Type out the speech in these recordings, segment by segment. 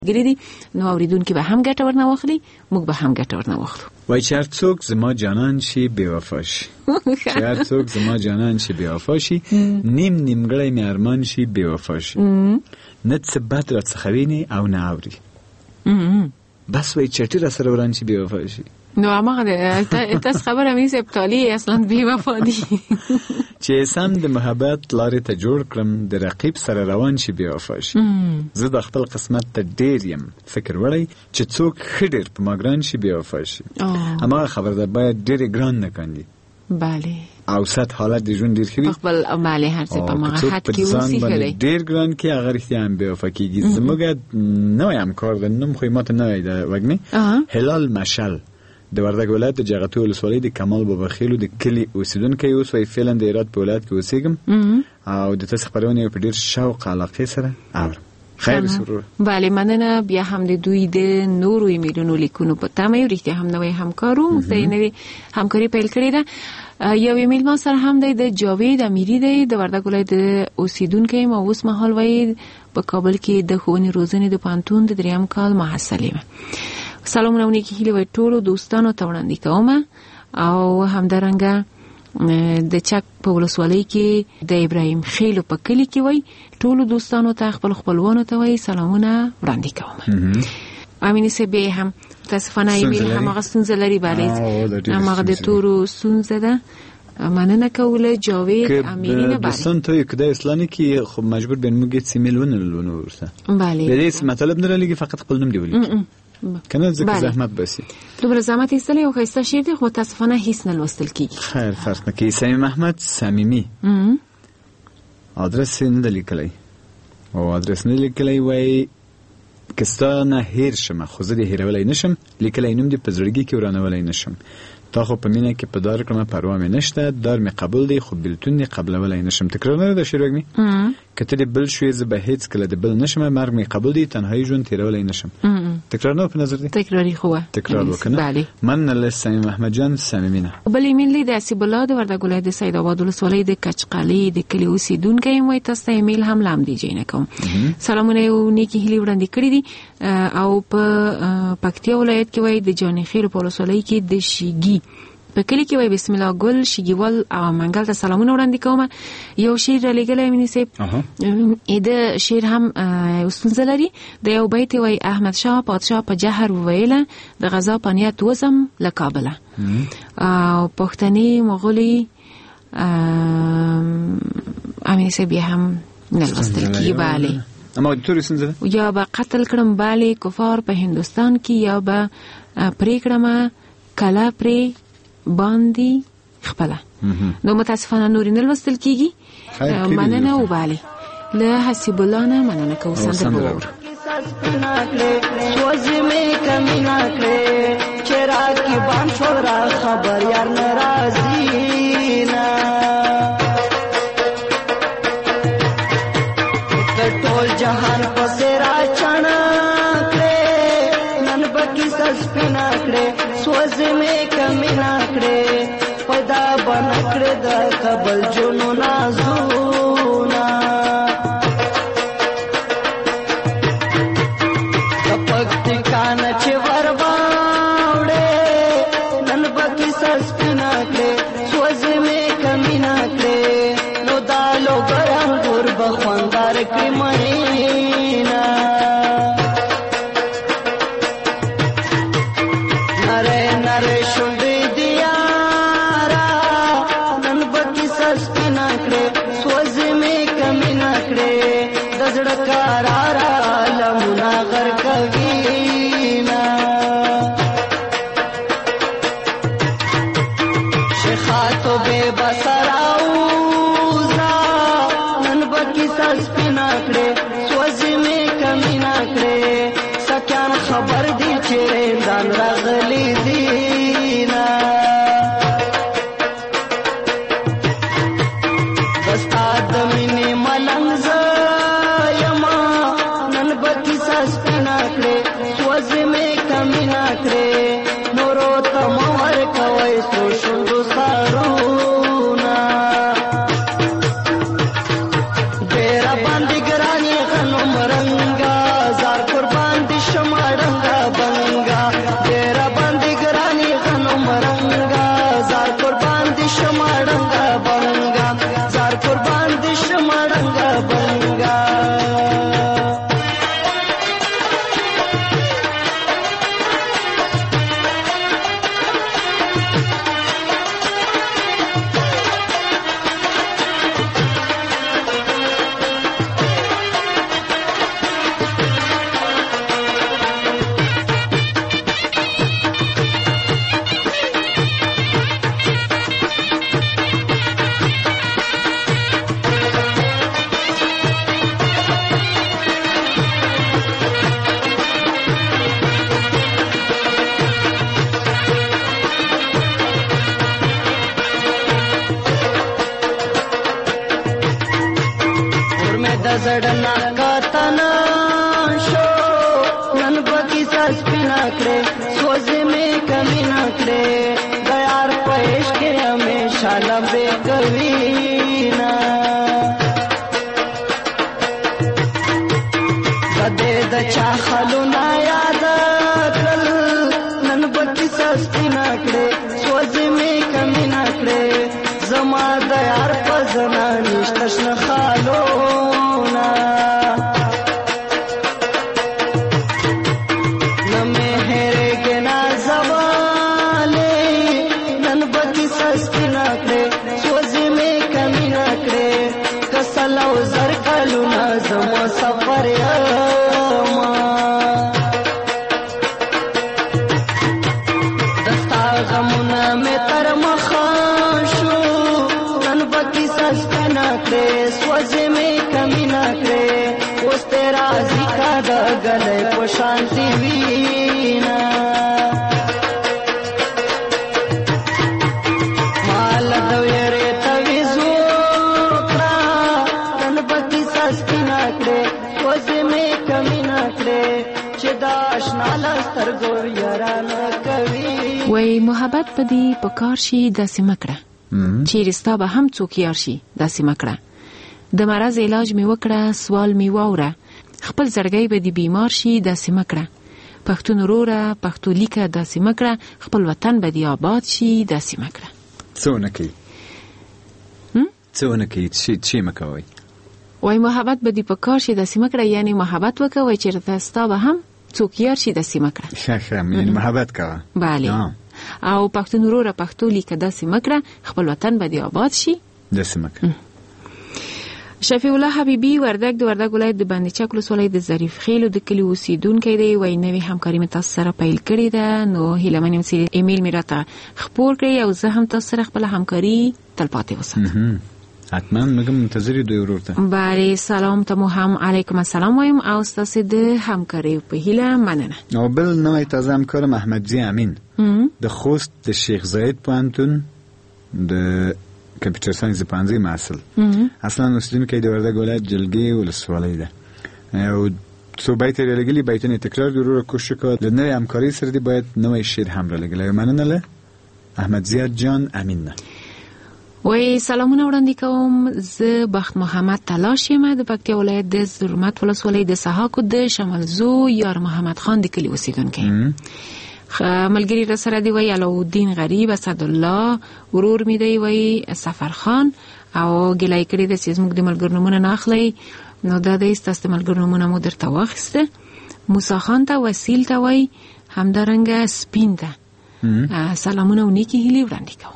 ګریدي نو اوریدونکو به هم ګټه ورنه واخلي، موږ به هم ګټه ورنه واخلو. وای چې هر څوک زما جانان شي بې وفا شي، چې هر څوک زما جانان شي بې وفا شي، نیم نیمګړی مې ارمان شي بې وفا شي، نه څه بد را څخه ویني او نه اوري، بس وای چټي را سره وران شي بې وفا شي. نو هغه تاسو خبره مې سپټالي اصلا بې وفا دي چې سم د محبت لارې ته جوړ کړم د رقیب سره روان شي بې وفا شي. زه د خپل قسمت ته ډیر یم فکر وړی چې څوک ښه ډیر په ما ګران شي بې وفا شي. هماغه خبره ده باید ډیر ګران نه کاندي. بله اوسط حالت د ژوند ډیر ښه وي. خپل بله هر څه په مغه حد کې اوسې کړي. ډیر ګران کې هغه رښتیا هم بې وفا کېږي. زموږ نوی همکار د نوم خو ماته نوی ده وګني هلال مشل د وردګ ولایت د جغتو ولسوالۍ د کمال بابا خیلو د کلی اوسیدونکی اوس وی فعلا د هرات په ولایت کې اوسېږم او د تاسو خبرونه په ډیر شوق علاقه سره اورم. خیر سرور. بله مننه. بیا هم د دوی د نورو ایمیلونو لیکونو په تمه یو رښتیا هم نوې همکارو د نوې همکاري پیل کړې ده. یو ایمیل ما سره هم دی د جاوید امیری دی د وردګ ولایت د اوسیدونکی ما اوس مهال وی په کابل کې د ښوونې روزنې د پوهنتون د دریم کال محصل یم. سلامونه ونیکی هیله وی ټولو دوستانو ته وړاندې کوم او همدارنګه د چک په ولسوالۍ کې د ابراهیم خیلو په کلی کې وی ټولو دوستانو ته خپل خپلوانو ته وی سلامونه وړاندې کوم. امینه سه به هم تاسفانه ایمیل همغه ستونزه لري باندې همغه د تورو ستونزه ده. مننه کوله جاوید امیری نه باندې دوستان ته کده اسلامي کې خو مجبور بین موږ سیمیل ونه ورسه. بله به دې مطلب نه لګي فقط خپل نوم دی ولیکي کنه ځکه زحمت بسی. دوباره زحمت ایستلی او خسته شیر دی خو متاسفانه هیڅ نه لوستل کیږي. خیر فرق نه کوي. صمیم احمد صمیمی آدرس نه لیکلی او آدرس نه لیکلی وای کستانه هیر شمه خو زه دې هیرولای نشم لیکلی نوم دې په زړګي کې ورانولای نشم تا خو په مینه کې په دار کړم پروا مې نشته دار مې قبول دی خو بلتون دې قبلولای نشم. تکرار نه ده شروع می کته دې بل شوې زه به هیڅ کله دې بل نشم مرګ مې قبول دی تنهایی ژوند تیرولای نشم. تکرار نه په نظر دی تکراری خوبه تکرار وکنه. بله من لسیم احمد جان صمیمینه. بل ایمیل دی اسیب الله د وردګ ولایت د سید آباد ولسوالۍ د کچقالي د کلی اوسیدونکی مې تاسو ته ایمیل هم لام دی جوړ کوم. سلامونه او نیکی هیلې وړاندې کړې دي او په پکتیا ولایت کې وای د جان خیر په ولسوالۍ کې د شیګي په کلی کې وای بسم الله ګل شیګیوال او منګل ته سلامونه وړاندې کوم. یو شعر لګلای مې نسب اې د شعر هم استنزل لري د یو بیت وای احمد شاه پادشاه په جهر ویله د غزا پنیت وزم لکابله او پښتني مغولي امین سبي هم نلوستل کی باله اما توري سنزل یا به قتل کړم باله کفار په هندستان کې یا به پرې کړم کلا پرې باندې خپله. نو متاسفانه نوري نه لوستل کیږي. مننه او باله له حسب الله نه مننه کوم سندره سوځي مې کمینا کړې چراغ کې باندې چھوڑا خبر یار ناراضي نا ټول جهان په سرا چانا کړې نن بکی سپینا کړې سوځي مې کمینا کړې پیدا بن کړې د قبل جنو نازونا پکتی کان چې ور باوړې نن بکی سپینا کړې سوځي مې کمینا کړې نو دالو ګرم ګور بخوندار کې مېنا نره نره شوندې دیارا نن بکی سپینا کړې زړنا کتنا شو نن بکی ساس پینا کړې سوځې مې کمی نه کړې د یار پېښ کې همیشه لمبه کوي نا د چا خلونه یاد کړل نن بکی ساس پینا کړې سوځې مې کمی نه کړې زما د یار پزنا نشتش نه خالونا نمه هره کنا زواله نن بکی سستی نه کړې سوځې مې کمی نه کړې کسلو زر کلونه زما سفر دستا غمونه مې تر مخه سوځې مې کمی نه کړې اوس تیرا ذکر د غلې په شانتي وینا مال د ویرې تویزو کړه نن بکی سستی نه کړې سوځې مې کمی نه کړې چې دا آشنا لسترګو یاران کوي وای محبت پدې پکار شي داسې مکړه چې رستا به هم څوک یار شي داسې مکړه د مرض علاج می وکړه سوال می واوره خپل زړګی به دی بیمار شي داسې مکړه پښتون وروره پښتو لیکه داسې مکړه خپل وطن به دی آباد شي داسې مکړه څونه کوي چې مکوي وای محبت به دی پکار شي داسې مکړه یعنی محبت وکوي چې رستا به هم څوک یار شي داسې مکړه ښه یعنی محبت کوه بله او پښتون وروره پښتو لیکه داسې مکړه خپل وطن به دی آباد شي داسې مکړه شفیع الله حبیبی وردک د وردک ولایت د باندې چک ولسوالۍ د ظریف خیلو د کلی اوسیدونکی دی وای نوې همکاري مې تاسو سره پیل کړې ده نو هیله منم چې ایمیل مې راته خپور کړئ او زه هم تاسو سره خپل همکاري تلپاتې وساتم حتما موږ منتظر یو ورته بله سلام ته مو هم علیکم السلام وایم او تاسو د همکاري په هیله مننه او بل نوې تازه همکار محمدزی امین د خوست د شیخ زاید پوهنتون د کمپیوټر ساينس پانځي محصل اصلا اوسیدونکی د وردګ ولایت جلګي ولسوالۍ ده او څو بیت لري بیتونه تکرار ضرور کوشش وکړه د نوې همکاري سره دی باید نوې شعر هم لګلې مننه له احمد زیاد جان امین وای سلامونه وړاندې کوم زه بخت محمد تلاش یم د پکتیا ولایت د زرمت ولسوالۍ د سحاکو د شمالزو یار محمد خان د کلی اوسیدونکی ملګری را سره دی وای علاءالدین غریب اسد الله ورور می دی وای سفر خان او ګلای کړی د سیزموږ د ملګرو نمونه ناخلی نو دا د استاست ملګرو نمونه مو درته واخسته موسی خان ته وسیل ته وای همدارنګه سپین ته سلامونه و نیکی هیلی وړاندې کوم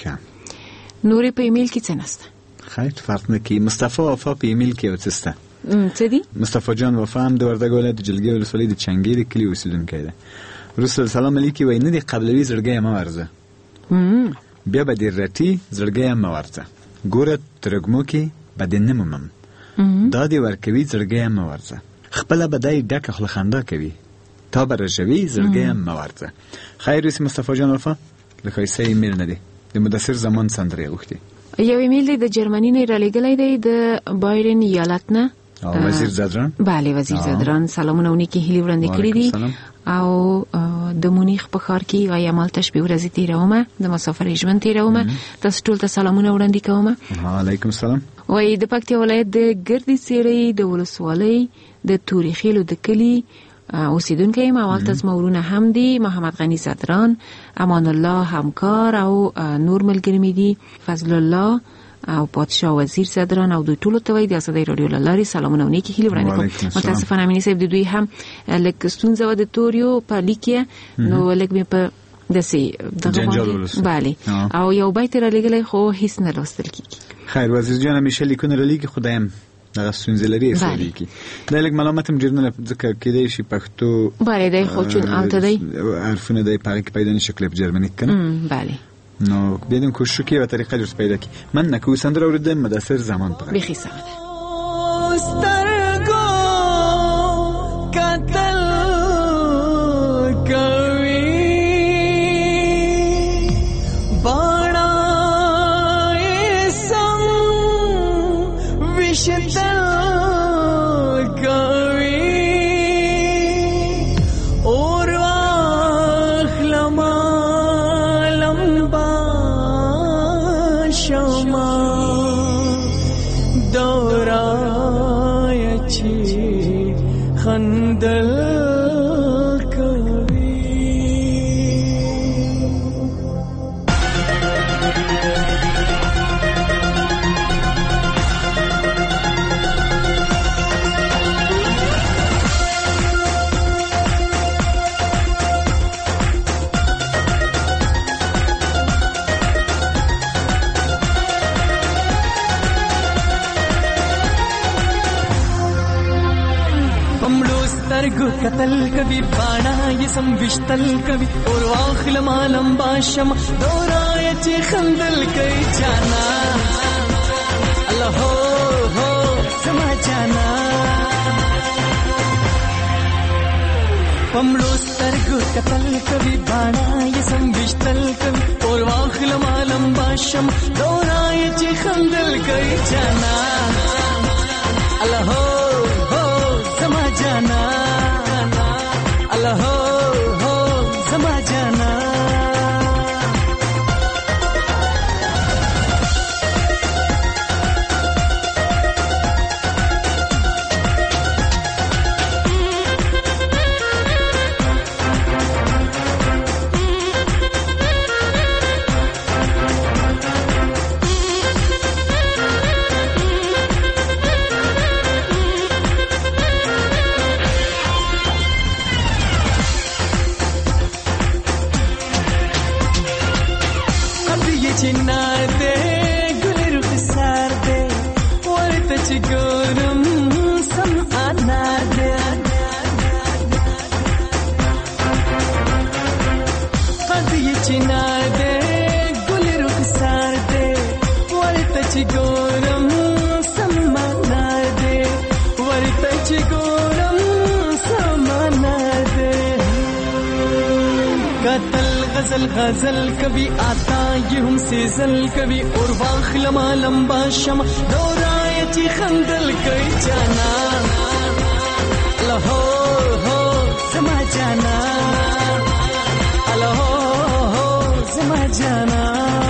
نورې په ایمیل کې څه نسته خیر فرق نه کی مصطفی وفا په ایمیل کې وڅسته څه دی مصطفی جان وفا هم د وردګ ولایت د جلګي ولسوالۍ د چنګیر کلی اوسیدونکی دی رسول سلام علیکی وای نه دی قبلوي زړګی ما ورزه بیا به دې رټي زړګی ما ورزه ګوره ترګمو کې بدن نمم دا دی ورکوي زړګی ما ورزه خپل بدای ډکه خل خندا کوي تا برجوي زړګی ما ورزه خیر رسول مصطفی جان وفا لکه یې ایمیل نه دی د مدثر زمان سندري وختي یو ایمیل دی د جرمنی نه را لګلای دی د بایرن ایالت نه وزیر زدران بله وزیر زدران سلامونه ونی کې هیلی وړاندې کړی دي او د مونیخ په ښار کې یو عمل تشبیه ورځ تیرومه د مسافر ژوند تیرومه تاسو ټول ته سلامونه وړاندې کوم وعلیکم السلام وای د پکتیا ولایت د ګردی سیړې د ولسوالۍ د توري خیلو د کلی اوسیدونکي موال تزمورونه هم دي محمد غنی صدران امان الله همکار او نور ملګری می دي فضل الله او پادشاه وزیر صدران او دوی ټول ته وای د اسدای رادیو لاري سلامونه ونی کې هیله وړاندې کوم متاسفانه مې صاحب د دوی هم لک ستونزه و د توریو په لیکه نو لک می په دسي دغه بله او یو بیت را لګلې خو هیڅ نه لوستل کیږي خیر وزیر جان همیشه لیکونه را لګي خدایم دغه ستونزې لري اسلي کی دا لګ ملامتم جرنل ځکه کېدای شي پښتو بله دی خو چون الته دی عرفونه دی پاره کې پیدا نشي کلیپ جرمنی کنه بله نو بدیم کوشش کی و طریقه درست پیدا کی من نکو سندر اوریدم مدثر زمان پره بخی سمده سترگو قتل کوي باڼه سم وشتل سترګو قتل کوي باڼه یې سم وشتل کوي اور واخلم لمبا شم دورای چې خندل کوي جانا الله هو زما جانا پمړو سترګو قتل کوي باڼه یې سم وشتل کوي اور واخلم لمبا شم دورای چې خندل کوي جانا الله هو زما جانا الله هو زما جانا चिनार दे गुल रुख सार दे और तच गोरम सम अनार दे कद ये चिनार दे गुल रुख सार दे और तच गोरम सम अनार दे और तच गोरम सम अनार दे कतल गजल गजल कभी आता ये हमसे जल कभी और वाखलमा लंबा शम दौराए ची खंदल कई जाना अल्लाह हो समा जाना अल्लाह हो समा जाना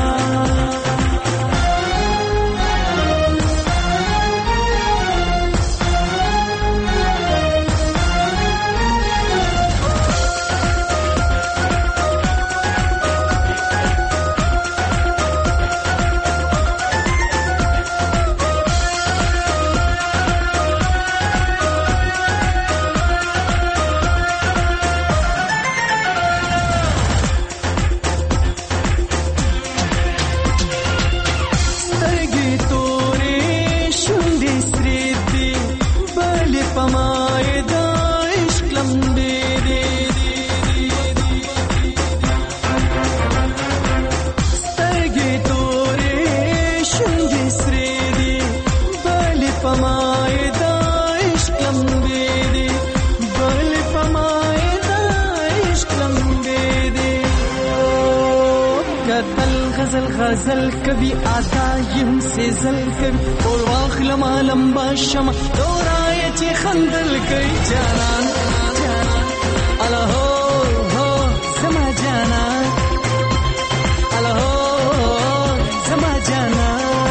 गजल कभी आता ये हमसे जल कभी और वाखलमा लंबा शम दौराए ची खंदल गई जाना अल्लाह हो समा जाना अल्लाह हो समा जाना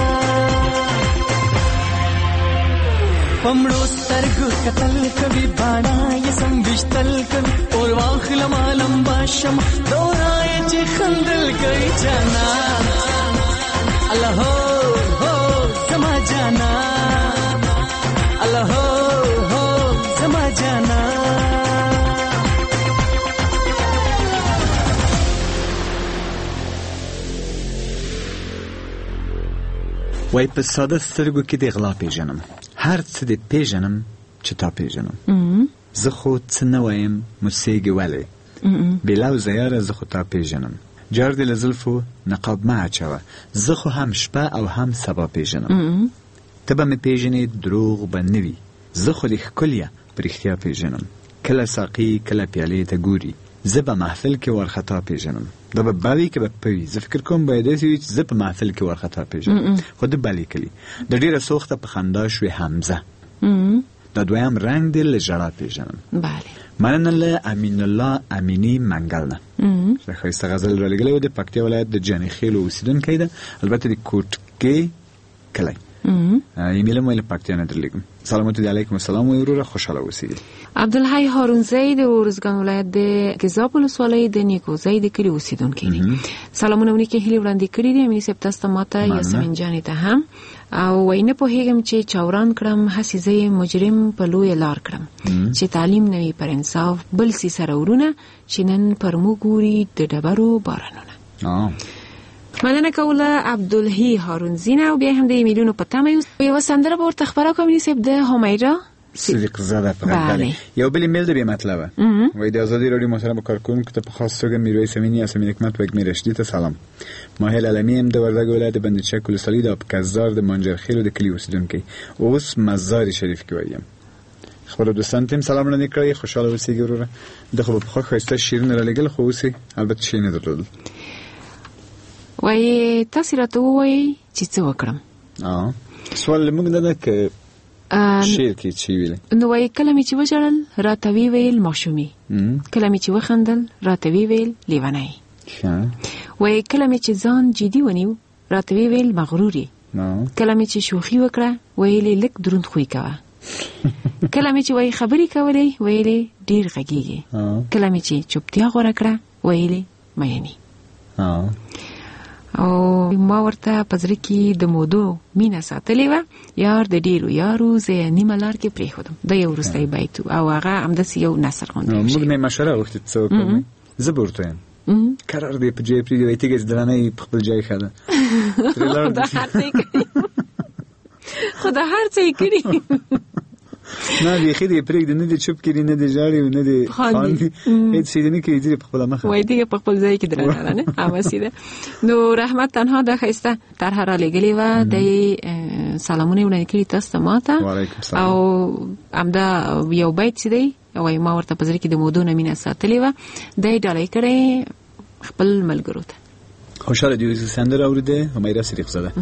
पमड़ो स्तरगु कतल कभी बाणा ये संविश्तल कभी और वाखलमा लंबा शम दौराए ची खंदल गई जाना अल्लाह हो समा जाना अल्लाह हो समा जाना وای په ساده سترګو کې د غلا پیژنم هر څه د پیژنم چې تا پیژنم زه خو څه نه وایم موسیقي ولې بلاو زیاره زه خو تا پیژنم جار دی لزلفو نقاب ما اچوه زه خو هم شپه او هم سبا پیژنم ته به مې پیژنې دروغ به نه وي زه خو دې ښکلیه په رښتیا پیژنم کله ساقي کله پیالې ته ګوري زه به محفل کې ورخطا پیژنم دا به باوی که به پوی زه فکر کوم باید داسې وي چې زه په محفل کې ورخطا پیژنم خو ده به لیکلي د ډېره سوخته په خندا شوې حمزه دا دویم رنگ دی له ژړا پیژنم بله مننه له امین الله امینی منګل نه ښایسته غزل رالیږلی و د پکتیا ولایت د جاني خیلو اوسېدونکی ده البته د کوټکې کلی ایمیل مو له پکتیا نه درلیږم سلامات دی علیکم السلام و وروره خوشحاله اوسئ عبدالحی هارونزی د ارزګان ولایت د ګیزاب ولسوالۍ د نیکوزی د کلي اوسېدونکی دی سلامونه ونیکې هیلې وړاندې کړي دي امیني صاحب تاسو ته ماته یاسمین جانې ته هم او وای نه پوهېږم چې چوران کړم هسې زه یې مجرم په لویه لار کړم چې تعلیم نه وي پر انصاف بل سي سره ورونه چې نن پر موږ ګوري د ډبرو بارانونه مننه کوله عبدالحی هارونزی نه او بیا هم د ایمیلونو په تمه یو سندره به ورته خپره کوم امیني صاحب د همیرا صدیق زاده فقط. بله. یو بل ایمیل دی مطلبه و د ازادي رادیو محترم کارکونکو ته په خاص توګه میرویس امینی اسمین حکمت و اکمل رشدی ته سلام. ماهل علمی ام د وردګ ولایت بندچک ولسوالۍ د کزار د منجرخیل د کلی اوسیدونکي اوس مزار شریف کې وایم. خبر دوستان تیم سلام نه کړی خوشاله اوسئ ګوره. د خو په خوښه شیرین را لګل خو اوسئ البته شي نه درلود. وای تاسو راته وای چې څه وکړم؟ سوال موږ نه ده ک شیر کې چی ویل. نو وای کله می چې وژړل راته ویل ماشومي، کله می چې وخندل راته ویل لیونی، وای کله می چې ځان جدي ونیو راته ویل مغروري، کله می چې شوخي وکړه ویل لک دروند خوې کوه، کله می چې وای خبرې کولې ویل ډیر غږیږي، کله می چې چوپتیا غوړه کړه ویل مېنی. او ما ورته پزړه کې د مودو مینا ساتلې و، یار د ډیرو یارو زه نیمه لار کې پریښودم. د یو وروستی بیت او هغه همداسې یو نثر غوندې. موږ نه مشوره وخت څه وکړو زه به ورته یم قرار دی په جای پرېږدي وایي تیږه درنه په خپل جای ښه ده. خدا هر څه یې کړي نه بیخي دې پرېږدي نه دې چوپ کړي نه دې ژاړي نه دې خاندي هېڅ شی دې نه کوي دې په خپله مخه وایي دې په خپل ځای کې درنه نه هماسې ده. نو رحمت تنها د ښایسته طرحه را لېږلې وه د سلامونه یې وړاندې کړي تاسو ته ما ته او همدا یو بیت چې دی وایي ما ورته په زړه کې د مودو نه مینه ساتلې وه دی ډالۍ کړی خپل ملګرو ته. خوشحاله دې اوسئ. سندره اورېدې همیره صدیق زاده.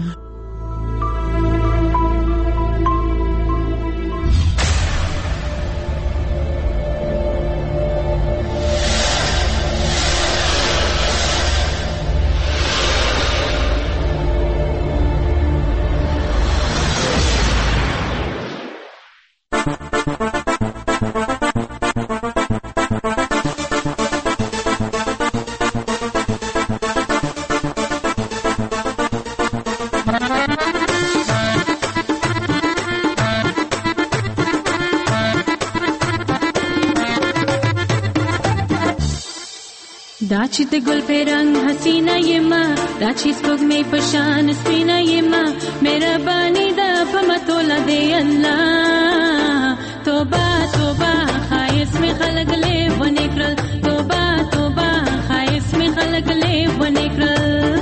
दाची ते गुल पे रंग हसीना ये माँ दाची स्पुग में पशान स्पीना ये माँ मेरा बानी दा पमतोला दे अल्लाह तोबा तोबा खाइस में खलक ले वनिक्रल तोबा तोबा खाइस में खलक ले वनिक्रल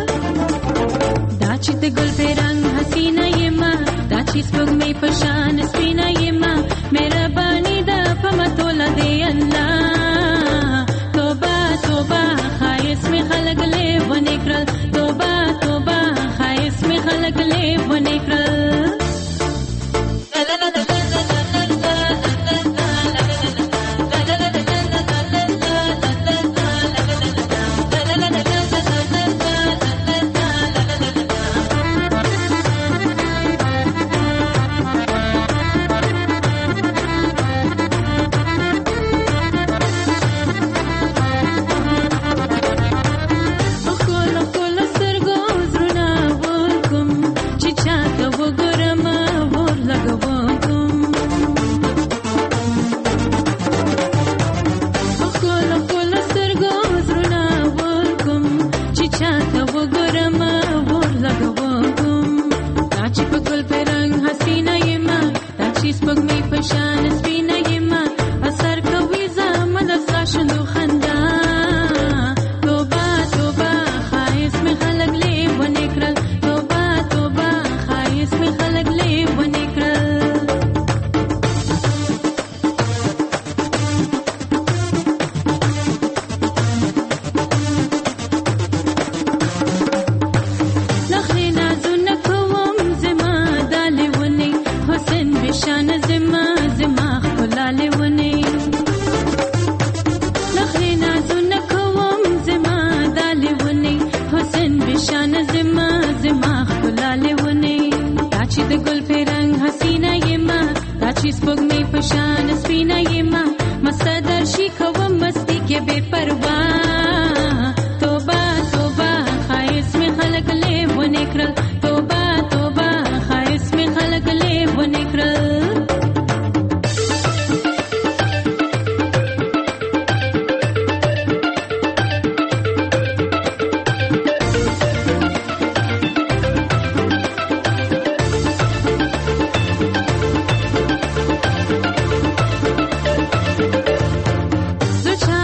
दाची ते गुल पे रंग हसीना ये माँ दाची स्पुग में पशान स्पीना ये माँ मेरा बानी दा पमतोला दे अल्लाह तोबा खाइस में खलक ले वनिक्रल तोबा तोबा खाइस में खलक ले वनिक्रल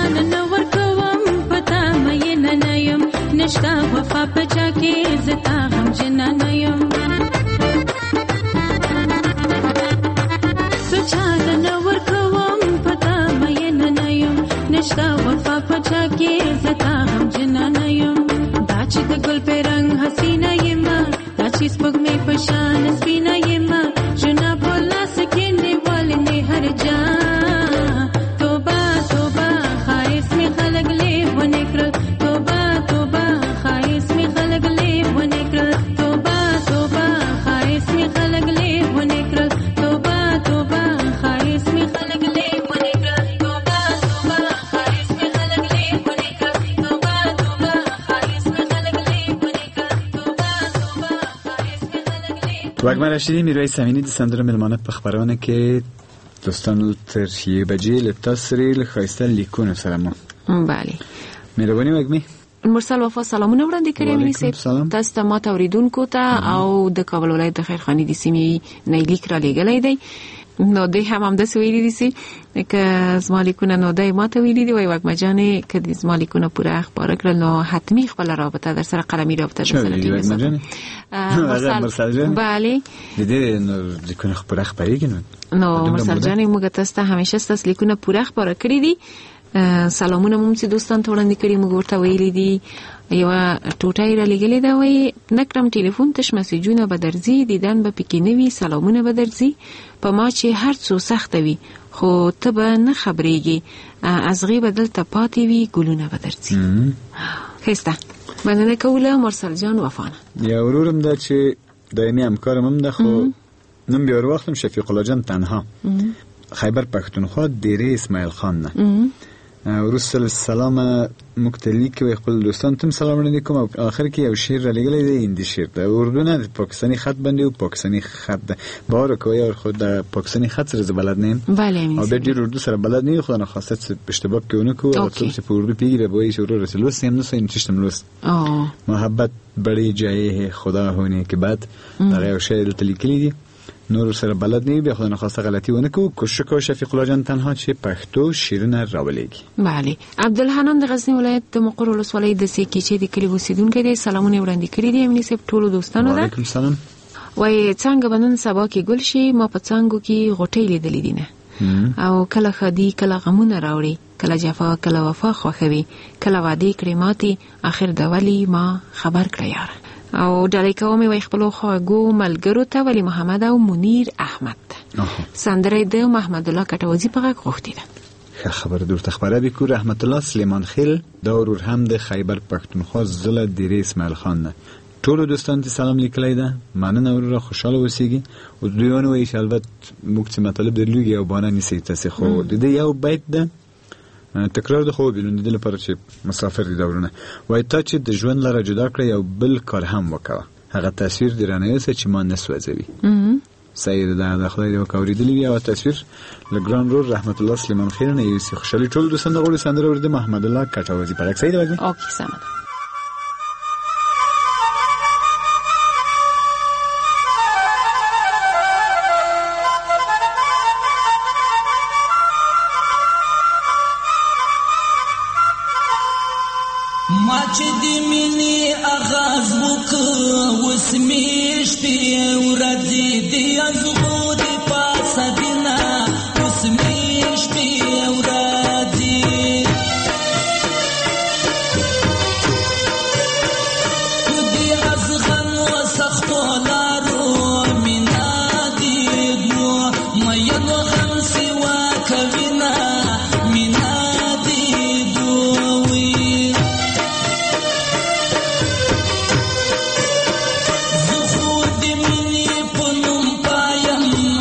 چان نور کوم پتا مې نه یم نشتا وفا پچا کې زتا غم جنا نه یم چان نور کوم پتا مې نه یم نشتا وفا پچا کې زتا غم جنا نه یم دا چې د ګل په رنگ حسینه یم دا چې سپوږمۍ په شان سپینه یم جنا په لاس کې نیولې نه هر جا توبه توبه خایس می خلق له ونه کړ توبه توبه خایس می خلق له ونه کړ توبه توبه خایس می خلق له ونه کړ توبه توبه خایس می خلق له ونه کړ توبه توبه خایس می خلق له ونه کړ توبه توبه خایس می خلق له ونه کړ توبه توبه خایس می خلق له وگمه رشیدی میرویس امینی د سندرو ملمانه په خبرونه کې دوستان تر 1 بجې لپتا سریل خایسته لیکونه سره مو بله مهرباني وگمه مرسل وفا سلامونه وړاندې کړی مې سي تاسو ته ماته اوریدونکو ته او د کابل ولایت د خیرخانې د سیمې نه لیک را لېږلی دی نو دوی هم همداسې ویلي دي سي که زما لیکونه نو دی ماته ویلي دي وایي وږمه جانې که د زما لیکونه پوره خپاره کړل نو حتمي خپله رابطه در سره قلمي رابطه در سره ټینګه ساتم مرسل جان بله د دې نو لیکونه خپاره خپرېږي نو مرسل جانې موږ تاسو ته همیشه ستاسو لیکونه پوره خپاره کړي دي سلامونه مو چې دوستان ته وړاندې کړي موږ ورته ویلي دي یوه ټوټه یې رالیږلې ده وایي نه کړم ټلیفون تش مسیجونه به درځي دیدن به پکې نه وي سلامونه به درځي په ما چې هر څو سخته وي خو ته به نه خبرېږي ازغې به دلته پاتې وي ګلونه به درځي ښایسته مننه کوله مرسل جان وفانه یا ورورم ده چې دایمي همکارم هم ده خو نوم بیا ورواخلم شفیق الله جان تنها خیبر پښتونخوا دیره اسماعیل خان نه ورسل سلام مکتلی که خپل دوستان تم سلام علیکم او آخر کې یو شعر را لګلې دی هندي شعر د اردو نه پاکستانی خط باندې او پاکستانی خط بار کوي او خود د پاکستانی خط سره بلد نه بله او د ډیر اردو سره بلد نه خو نه خاصه اشتباه کوي کو او څه په اردو پیګره به شروع رسول سیم نو سین چشتم لوس محبت بڑی جای ہے خدا ہونے کے بعد دا یو شعر تلیکلی دی نور سره بلد نه به خود نه خواسته غلطی ونه کو کوشش کو شفیق الله جان تنها چې پښتو شیرینه راولېږي بله عبدالحنان د غزنی ولایت د مقر ولسوالۍ د سیکې چې د کلی اوسیدونکی دی سلامونه وړاندې کړي دي امني صاحب ټولو دوستانو ته وعلیکم سلام وای څنګه بنن سبا کې ګل شي ما په څنګه کې غټې لیدلې دي نه او کله خدي کله غمونه راوړي کله جفا کله وفا خوخوي کله وعده کړي ماتي اخر د ولی ما خبر کړی یار او ډالۍ کومې وای خپل خواږو ملګرو ته ولی محمد او منیر احمد سندره د محمد الله کټوازی په غږ غوښتي ده خبر درته خبره بکو رحمت الله سلیمان خیل دا ورور هم د خیبر پښتونخوا ضلع دیره اسماعیل خان نه ټول دوستان ته سلام لیکلی ده مننه ورور خوشاله اوسئ او دویونه وای چې البته موږ څه مطلب درلوږي او باندې نسی تاسو خو د یو بیت ده تکرار د خو بیلون د لپاره چې مسافر دي دورونه وای ته چې د ژوند لاره جدا کړی یو بل کار هم وکړه هغه تصویر درنه یې چې ما نسوځوي سید د خدای د کوریدلی وی او تصویر لګران رور رحمت الله سلیمان خیل نه یې خوشالي ټول دوستان غوړي سندره ورده محمد الله کټوازی په اکسید وګړي اوکې سم ما چې د مینې آغاز وکړ اوس مې شپې ورځې دي ازغو د پاسه دینه اوس مې شپې ورځې په دې ازغنو سختو لارو مینا دي دو مینو هم سوا کوینه مینا دي دوی زخود منی پنم پایم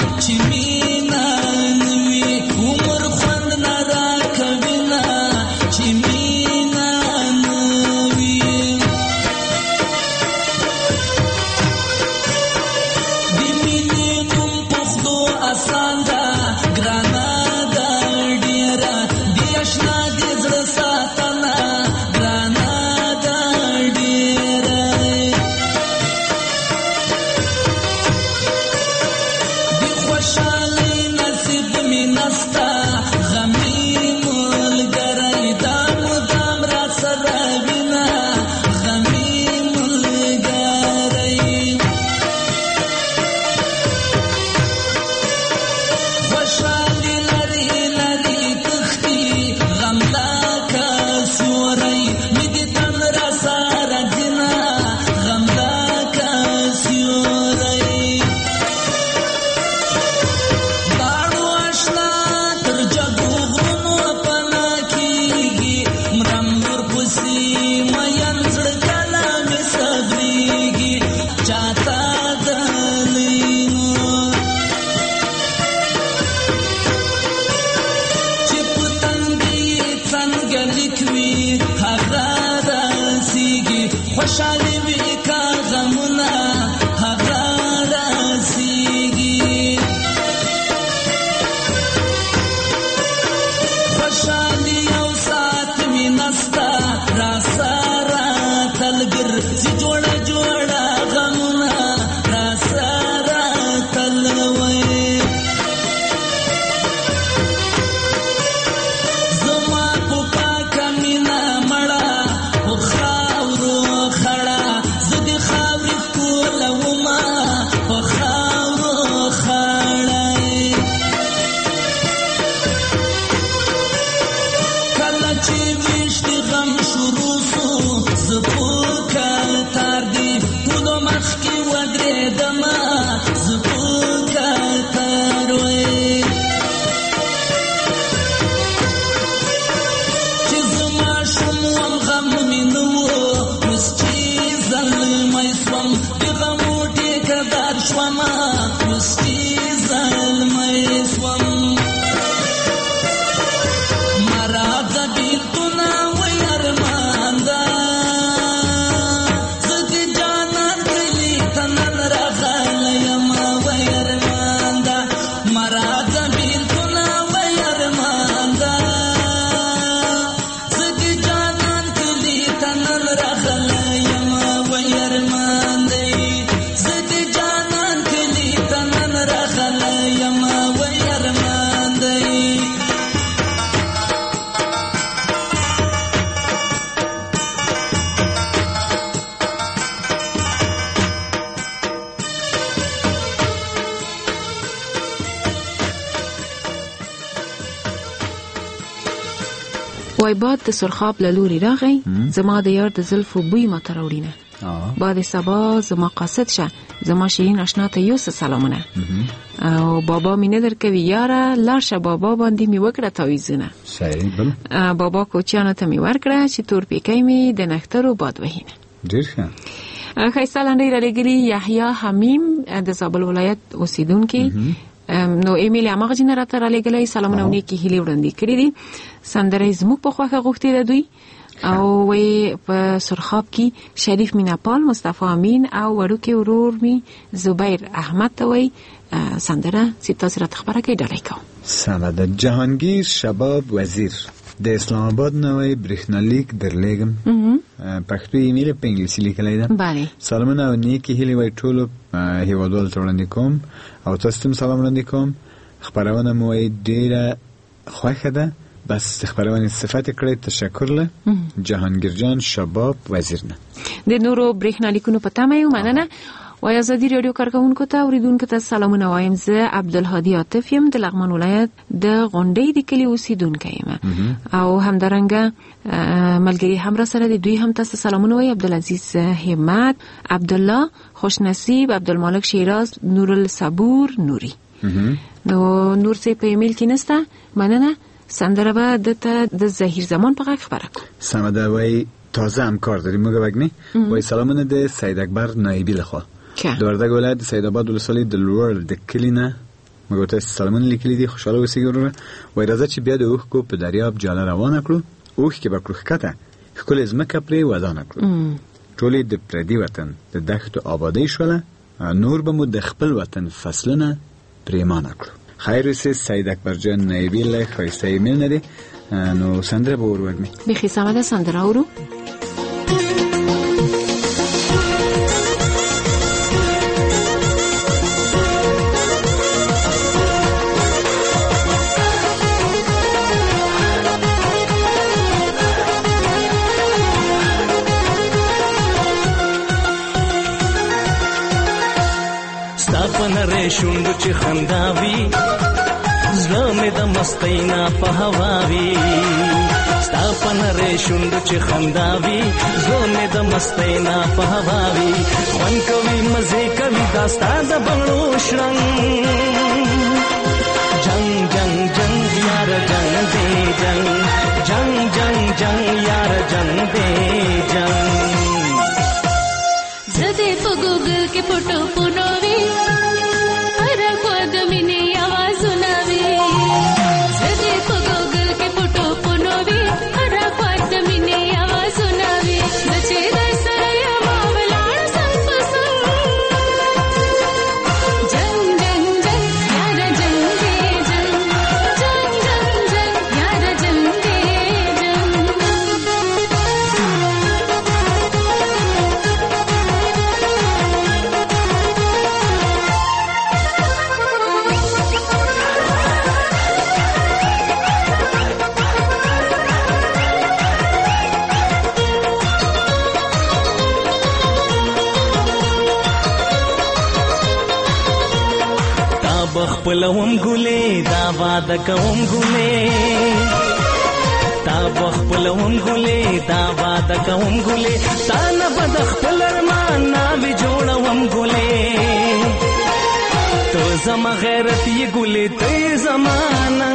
وای باد د سرخاب له لوري راغی زما د یار د زلفو بوی ما ته راوړینه باد صبا زما قاصد شه زما شیرین آشنا ته یو سلامونه او بابا می نه درکوي یاره لاشه بابا باندې می وکړه تاویزونه صحیح بل بابا کوچیانو ته می ورکړه چې تور پیکای می د نخترو باد وهینه ډیر ښه خیسته لنډی را لګلی یحیی حمیم د زابل ولایت اوسیدونکي نو ایمیل هغه جنراتور را لګلای سلامونه ونی کی هلی وړاندې کړی دي سندره زموږ په خوخه غوښتي ده دوی او وی په سرخاب کې شریف میناپال مصطفی امین او وړوکی ورور می زبیر احمد ته وی سندره چې تاسو را خبره کوي ډالای کو سمده جهانگیر شباب وزیر د اسلام آباد نوې برېښنالیک درلېګم پښتو ایمیل په انګلیسي لیکلی ده بله سلامونه او نیکی هیلې وای ټولو هیوادوالو ته وړاندې کوم او تاسو ته سلام وړاندې کوم خبرونه مو ډیره خوښه ده بس خبرونه صفات کړې تشکر له جهانگیر جان شباب وزیر نه د نورو برېښنالیکونو په تمه یو مننه وای ازادي رادیو کارکونکو ته اوریدونکو ته سلامونه وایم زه عبدالهادي عاطف یم د لغمان ولایت د غونډۍ د کلی اوسیدونکی یم او همدارنګه ملګری هم را سره د دوی هم تاسو سلامونه وای عبدالعزیز همت عبدالله خوشنصیب عبدالمالک شیراز نورالصبور نوري نو نور سه په ایمیل کې نسته مننه سندره به د ظهیر زمان په غږ خبره کو سمده وای تازه هم کار داریم موږ وګنی وای سلامونه د سید اکبر نایبی لخوا د وردګ ولایت د سید آباد ولسوالۍ د لوړ د کلینه موږ ته سلامونه لیکلي دي خوشاله اوسئ ګورره وای راځه چې بیا د اوښکو په دریاب جاله روانه کړو اوښکې به کړو ښکته ښکلې ځمکه پرې ودانه کړو ټولې د پردي وطن د دښتو آبادۍ شوله نور به مو د خپل وطن فصلونه پرېمانه کړو خیر اوسئ سید اکبر جان نایبی له ښایسته ایمیل نه دی نو سندره به ور وګمې بیخي سمه ده سندره اورو ستاپنره شوندو چې خنداوي زړه مې د مستینا په هواوي ستاپنره شوندو چې خنداوي زړه مې د مستینا په هواوي خوان کوي مزه کوي داستا د بڼو شرنګ جنگ جنگ جنگ یار جنگ دے جنگ جنگ جنگ جنگ یار جنگ دے جنگ زده په ګوګل کې فوټو پونوي هر خوا د مینې आवाजونه وي زده په ګوګل کې فوټو پونوي هر خوا د مینې आवाजونه وي د چې دای سره یا ماولاړ سم پسند جنگ جنگ جنگ یار جنگ دې جنگ جنگ جنگ جنگ یار جنگ دې جنگ بخپلوم ګلې دا واده کوم ګلې تا بخپلوم ګلې دا واده کوم ګلې تا نه بد خپل ارمان ناوې جوړوم ګلې تو زما غیرت یې ګلې ته زمانن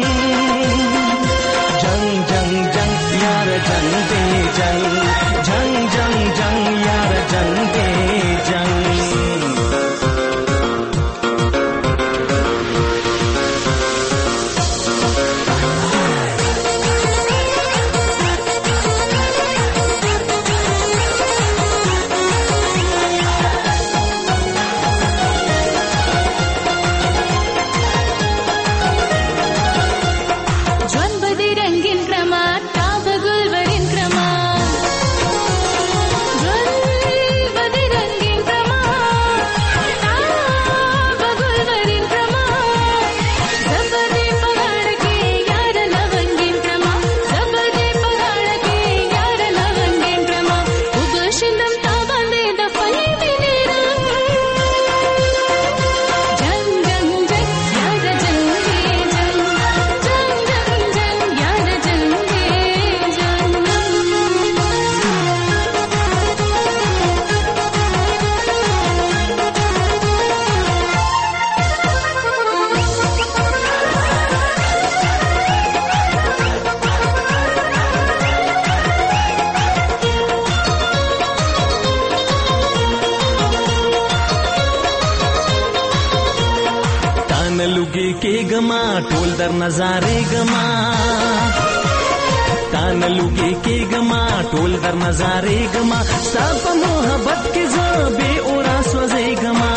جنگ جنگ جنگ یار جنگ دے جنگ جنگ جنگ جنگ یار جنگ دے جنگ ټول در نظارې گما تان لوګي کې گما ټول در نظارې گما ستا په محبت کې زه بے اورا سوځې گما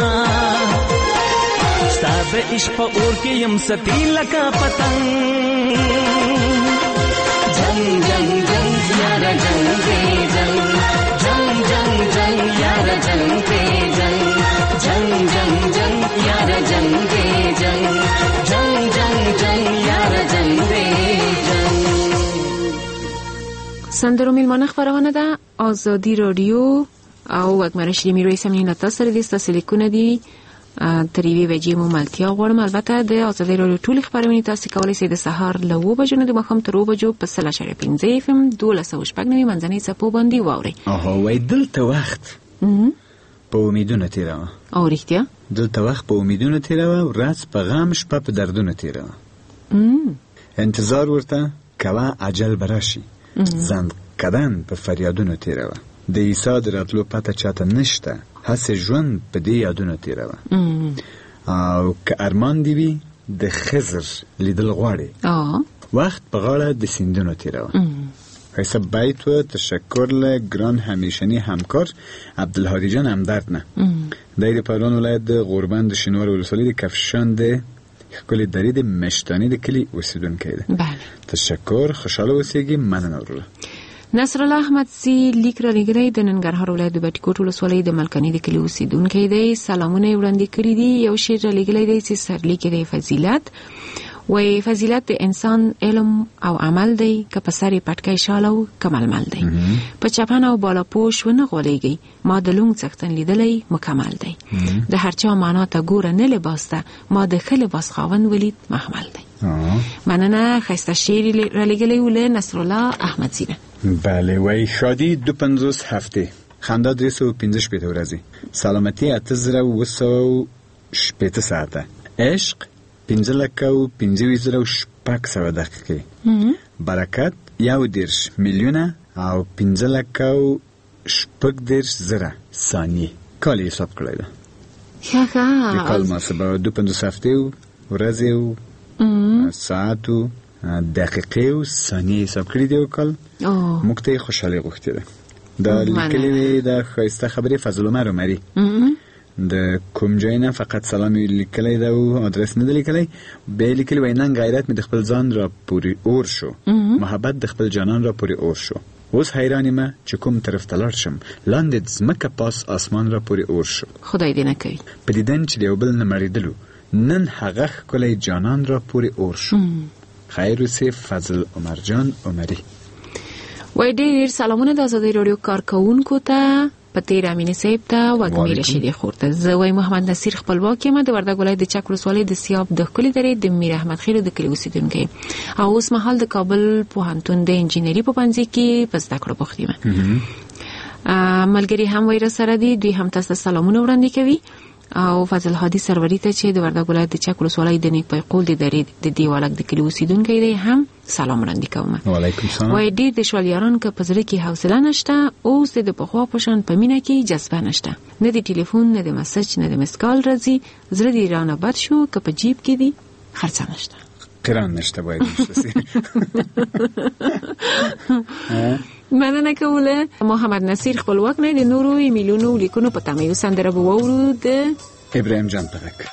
ستا د عشق په اور کې يم ستی لکه پتنګ جنگ جنگ جنگ یار جنگ دے جنگ جنگ جنگ جنگ یار جنگ دے جنگ جنگ جنگ جنگ یار جنگ دے جنگ جنگ جنگ جنگ یار جنگ دے جنگ. سندرو میلمانه خبرونه ده آزادی رادیو او وکمرشی میرویس امینه تاسو سره د لیکونه دي تر یوې بجې مو ملتیا غواړم. البته د آزادی رادیو ټول خبرونه تاسو کولی شئ د سهار له 9 بجو نه د ماښام تر 2 بجو په 3.5 اف ام 1290 منځنۍ څپو باندې واورئ. وای دلته وخت په امیدونو تیراوه. او رښتیا دلته وخت په امیدونو تیراوه، ورځ په غم، شپه په دردونو تیراوه. انتظار ورته کوه اجل براشي، زند کدن په فریادونو تیراوه. د عیسی د راتلو پته چاته نشته، هسې ژوند په دې یادونو تیراوه. او که ارمان دی وي د خضر لیدل غواړي، وقت په غاړه د سیندونو تیراوه. حساب بیت و تشکر لگران همیشنی همکار عبدالهادی جان همدرد نه دایر پران ولایت د غربند شینوار ولسوالی د کفشان د کلی درید مشتانی د کلی اوسیدون کیده. بله تشکر، خوشحال اوسیگی. مننه ورله. نصر الله احمد سی لیک را لګړی د ننګرهار ولایت د بټکوټ ولسوالۍ د ملکني د کلی اوسیدونکو دی. سلامونه وړاندې کړی دي. یو شعر را لګړی دی چې سرلیک دی فضیلت وی فضیلت د انسان علم او عمل دی که په سر پټکی شالو کململ دی. په چپن او بالا پوش و نه غولیږي، ما د لونګ څښتن لیدلی مکمل دی. د هر چا معنا ته ګوره نه لباس ته، ما د ښه لباس خاوند ولید محمل دی. مننه. ښایسته شعر را لګلی و له نصر الله احمد سینه. بله. وی شادی 250 هفته، خندا 315 ورځې، سلامتی 8200 ساعته، عشق 5,15,600 برکت 1 میلیونه او 5,600,000 ثانیه. کالی حساب کړی ده. ښه کال محاسبه 250 هفته ورځې ساعت او دقیقې او ثانیه حساب کړی دی. کال موږ ته خوشاله غوښتي ده. دا لیکلي د خایسته خبرې فضل عمر عمری د کوم ځای نه فقط سلام لیکلی ده او آدرس نه لیکلی. به لیکلی وینن غیرت می د خپل ځان را پوری اور شو، محبت د خپل جانان را پوری اور شو. اوس حیران ما چې کوم طرف ته لاړ شم، لاندې ځمکه پاس اسمان را پوری اور شو. خدای دې نه کوي. په دیدن چې یو بل نه مریدلو، نن هغه کلی جانان را پوری اور شو. خیر اوسې فضل عمر جان عمری. وای ډېر سلامونه د آزادۍ رادیو کارکونکو ته. پتیر امین صاحب ته وګمی رشیدی خورته زوی محمد نصیر خپلواک یم د وردګ ولایت د چک ولسوالۍ د سیاب د کلی درې د میر احمد خیر د کلی اوسیدونکو او اوس مهال د کابل پوهنتون د انجینری په پنځه کې پس د کړو بوختیم ملګری هم وایره سره دی هم تاسو سلامونه وړاندې کوي او فضل هادي سروري ته چې د وردګ ولایت د چک ولسوالۍ د نیک پیقول د درې د دیوالک د کلی اوسیدونکو دی هم سلام وړاندې کوم. وعلیکم السلام. وای ډیر د شوالیاران که پزړه کې حوصله نشته او د پخوا پشان پمینه کې جذبه نشته نه د ټلیفون نه د میسج نه د مسکال راځي زړه دی رانه بد شو که په جیب کې دی خرڅ نشته قران نشته باید نشته مننه کوله محمد نصیر خپلواک نه د نورو ایمیلونو لیکونو په تمه سندره وورو د ابراهیم جان پرک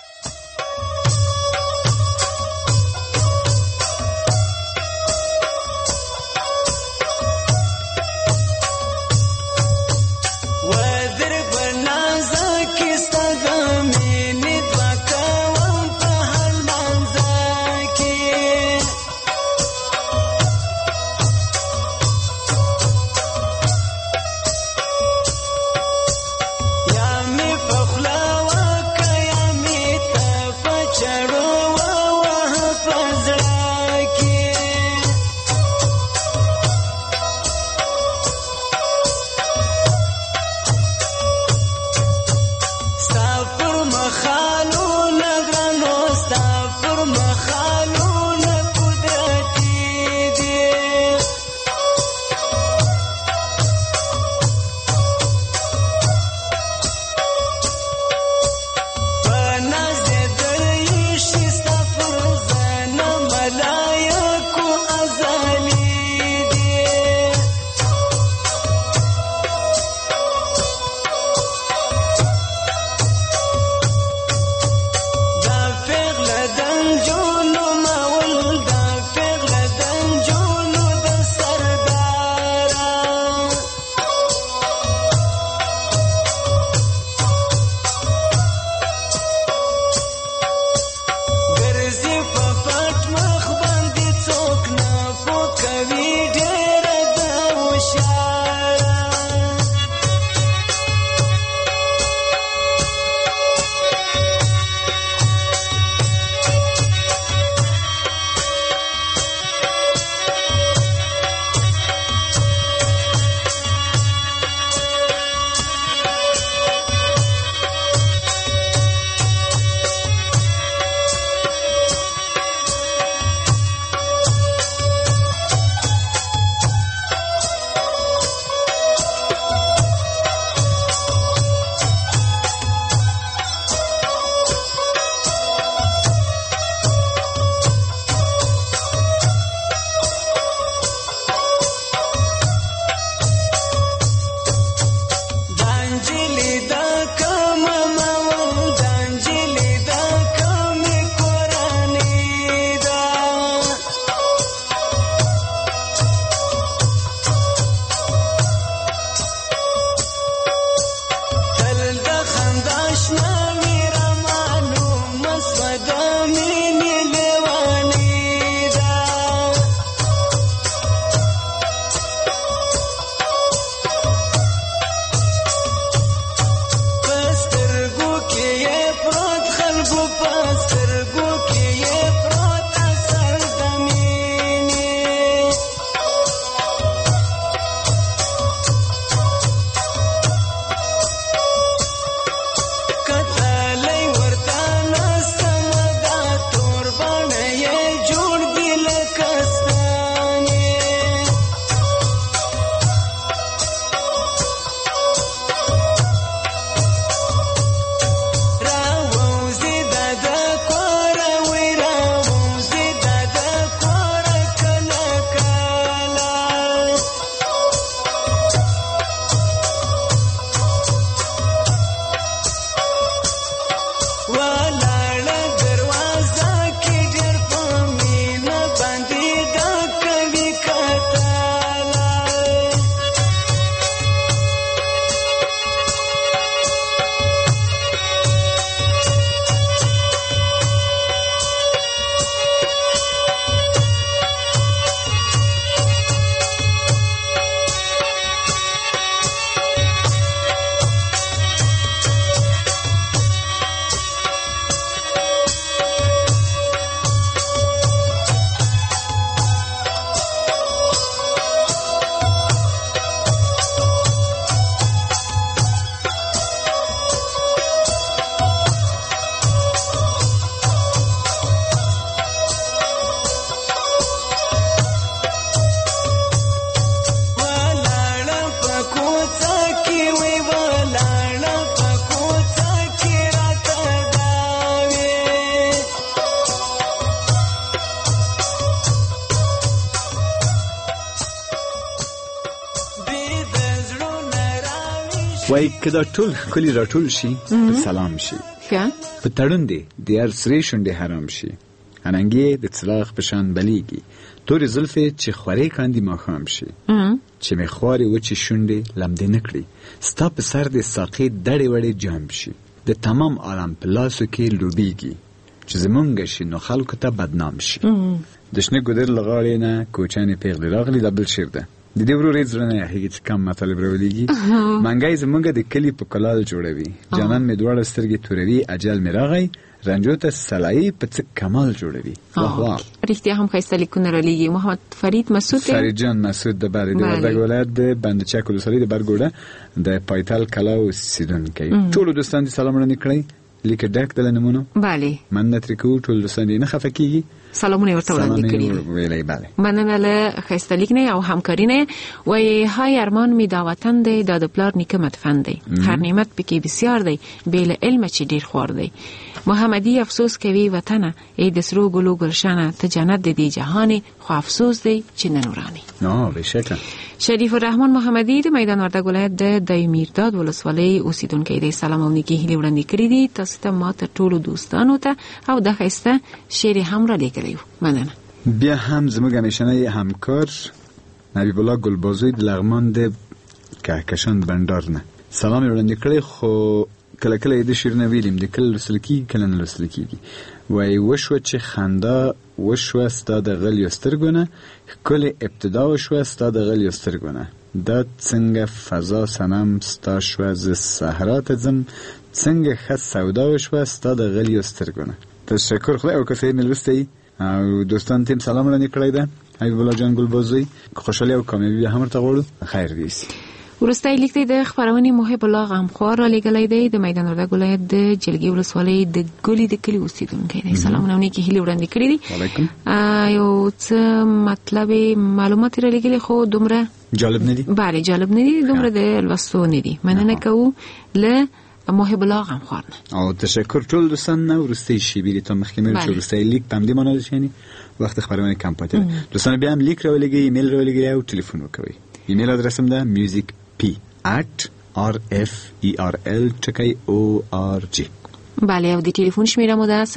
وای کدا ټول خلی راټول شي په سلام شي په تړون دی د هر سری شونډې حرام شي اننګي د څراغ په شان بلیږي تورې زلفې چې خورې کاندي ماښام شي چې مې خوارې وچې شونډې لمدې نه کړي ستا په سر د ساقې دړې وړې جام شي د تمام عالم په لاسو کې لوبیږي چې زمونږ شي نو خلکو ته بدنام شي د شنه ګودر له غاړې نه کوچنې پیغلې راغلي دا بل شعر ده د دې ورورې زړه نه هیڅ کم مطلب راولېږي منګی زمونږ د کلي په کلال جوړوي جانان مې دواړه سترګې توروي اجل مې راغی رنجو ته سلایی په څه کمال جوړوي واه رښتیا هم ښایسته لیکونه رالیږي محمد فرید مسعود فرید جان مسعود د بری د وردګ ولایت د بندچک ولسوالۍ د برګوړه د پایتال کلا اوسیدونکی ټول دوستان دي سلام وړاندې کړئ لیک ډک د نمونه bale مننه تر کو ټول دوستان نه خفه کیږي سلامونه ورته وړاندې کړی ویلای bale مننه له ښایسته لیک نه او همکاري نه وای های ارمان می دا وطن دی د پلار نعمت فند دی هر نعمت پکې بسیار دی بیل علم چې ډیر خور دی محمدی افسوس کوي وطن ای د سرو ګلو گلشنه ته جنت دی جهان خو افسوس دی چې ننورانی نه بشکره شریف الرحمن محمدی د میدان وردګ ولایت د میرداد ولسوالۍ اوسیدونکی دی سلامونه کې هیله وړاندې کړی دي تاسو ته ماته ټول دوستانو ته او د ښایسته شعر هم را لیکلیو مننه بیا هم زموږ همیشنی همکار نبیب الله ګلبازوی د لغمان د کهکشان بندر نه سلام وړاندې کړی خو کله کله د شعر نه ویلم د کله لسلکی کله نه لسلکی وای وشو چې خندا وشو ستاد غلی سترګونه کله ابتدا وشو ستاد غلی سترګونه دا څنګه فضا سنم ستا شو ز صحرا ته زم څنګه خاص سودا وشو ستاد غلی سترګونه تشکر خدای او کسې ملوستي او دوستان تیم سلام وړاندې کړی ده حبیب الله جان ګلبازوی خوشاله او کامیابی هم ورته غواړو خیر دې ورسته لیک دی د خبرونه محب الله غمخوار را لګلې دی د میدان وردګ ولایت د جلګي ولسوالۍ د ګولې د کلی اوسیدونکی دی سلامونه نیکی هیله وړاندې کړی دي وعلیکم یو څه مطلب معلومات را لګلې خو دومره جالب نه دي بله جالب نه دي دومره د لوستو نه دي مننه کوو له محب الله غمخوار او تشکر ټول دوستان نو ورسته شي بیری ته مخکمه چې ورسته لیک پم دی مونږ شي وخت خبرونه کمپیوټر دوستان بیا هم لیک راولګي ایمیل راولګي او ټلیفون وکوي ایمیل ادرسم ده music@rferl.org بله او د ټلیفون شمیره مو ده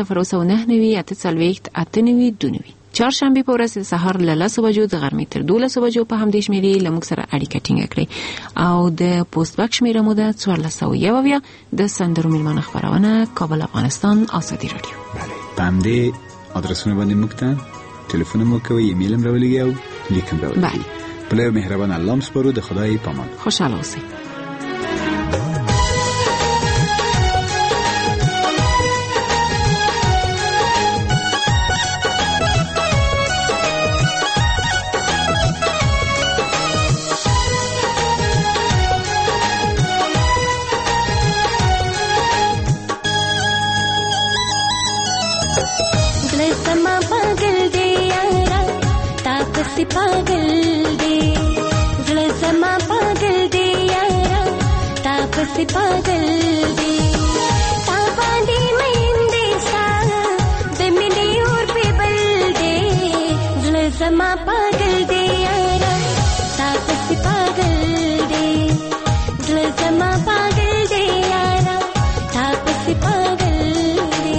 00998 چهارشنبه په ورځ سهار له 10 بجو د غرمې تر 12 بجو په همدې شمیرې لمږ سره اړیکه ټینګه کړئ او د پوسټ باکس شمیره مو ده 1401 د سندرو میلمانه خبرونه کابل افغانستان آزادي رادیو بله باندې ادرسونه باندې مکتن ټلیفون مو کوي ایمیل هم راولګي او لیکم راولګي بله بله مهربان الله سپارو د خدای پامان خوشاله اوسئ पागल दे ज़रा ज़मा पागल दे यारा तापस पागल दे ताबादी महिंदे सा दमिले और पे बल दे ज़रा ज़मा पागल दे यारा तापस पागल दे ज़रा ज़मा पागल दे यारा तापस पागल दे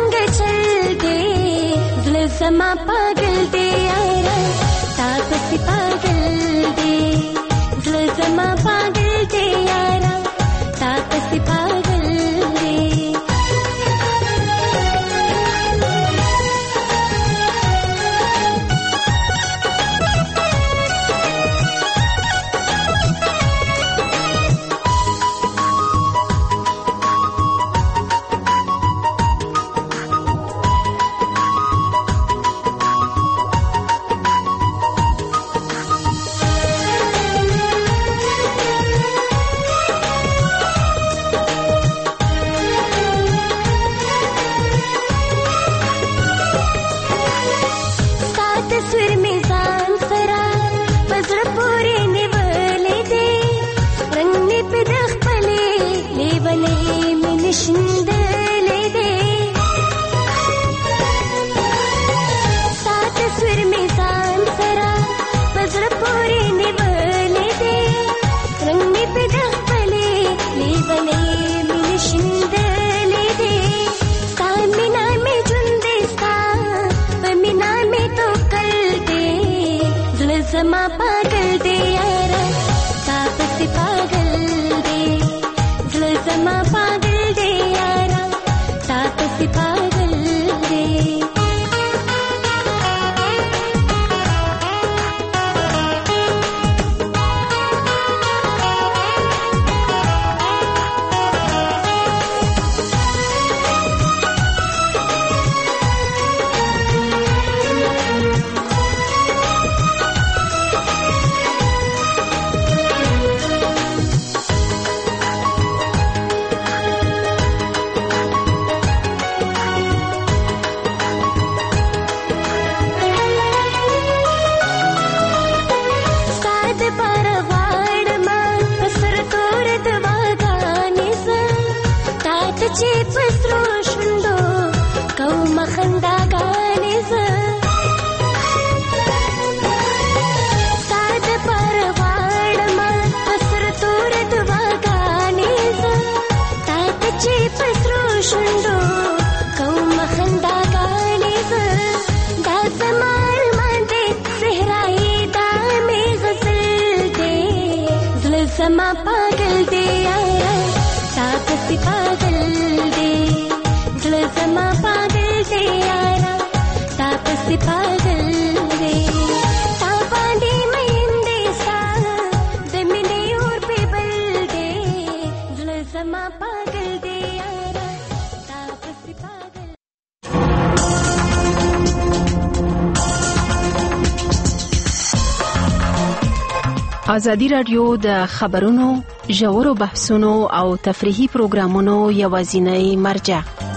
समा पागल दे यारा तापस زما پاگل دی یارا تا پسی پاگل دی زړه زما پاگل دی یارا تا پسی پاگل دی چې پسرو شوندو کوم خندا غانې ز ساده پرواړ ما پسر تور دوا غانې ز تات چې پسرو شوندو کوم خندا غانې ز دا زمار باندې صحرای دا مې غزل دې زړه زما پاگل دی یارا تا پسی پاگل دی زړه زما پاگل دی یارا تا پسی پاگل دی تا باندې مین دی ستا د مینې اور په بل دی زړه زما پاگل دی یارا تا پسی پاگل ازادي راډیو د خبرونو ژورو بحثونو او تفریحي پروګرامونو یوازینی مرجع